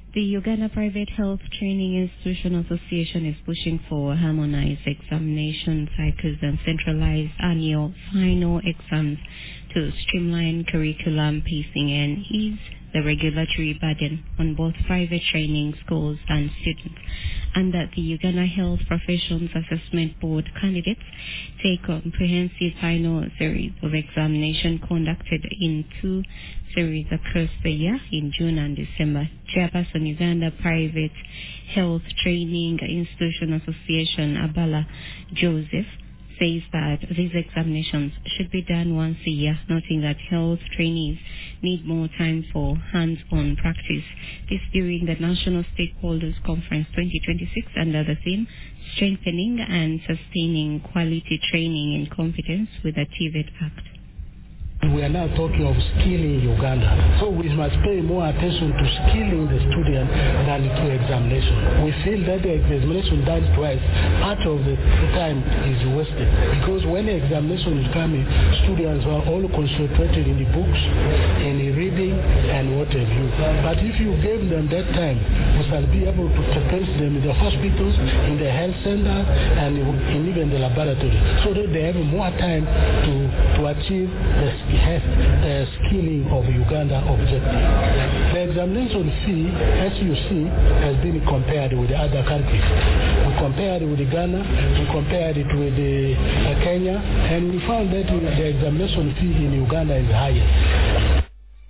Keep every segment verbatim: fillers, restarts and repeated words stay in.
The Uganda Private Health Training Institution Association is pushing for harmonized examination cycles and centralized annual final exams to streamline curriculum pacing and ease the regulatory burden on both private training schools and students, and that the Uganda Health Professions Assessment Board candidates take comprehensive final series of examination conducted in two series across the year in June and December. Chairperson Uganda Private Health Training Institution Association Abala Joseph says that these examinations should be done once a year, noting that health trainees need more time for hands-on practice. This during the National Stakeholders Conference twenty twenty-six under the theme Strengthening and Sustaining Quality Training and Competence with the T V E T Act. We are now talking of skilling Uganda. So we must pay more attention to skilling the student than to examination. We feel that the examination done twice, part of the time is wasted. Because when the examination is coming, students are all concentrated in the books, in the reading, and what have you. But if you gave them that time, we shall be able to place them in the hospitals, in the health center, and in even the laboratory, so that they have more time to, to achieve the has the skilling of Uganda objective. The examination fee, as you see, has been compared with the other countries. We compared it with Ghana, we compared it with the, uh, Kenya, and we found that the examination fee in Uganda is higher.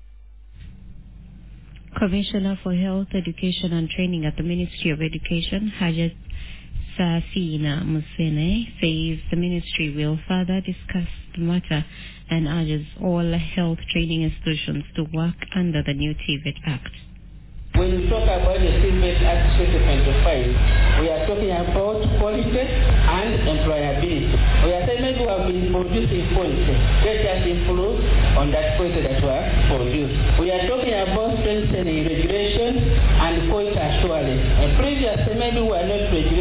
Commissioner for Health, Education and Training at the Ministry of Education, Hajat Safina Musene, says the ministry will further discuss the matter and urges all health training institutions to work under the new T V E T Act. When we talk about the T V E T Act twenty twenty-five, we are talking about quality and employability. We are saying maybe we have been producing quality. Let us improve on that quality that we are produced. We are talking about strengthening regulation and quality assurance. And previously, maybe we are not regulating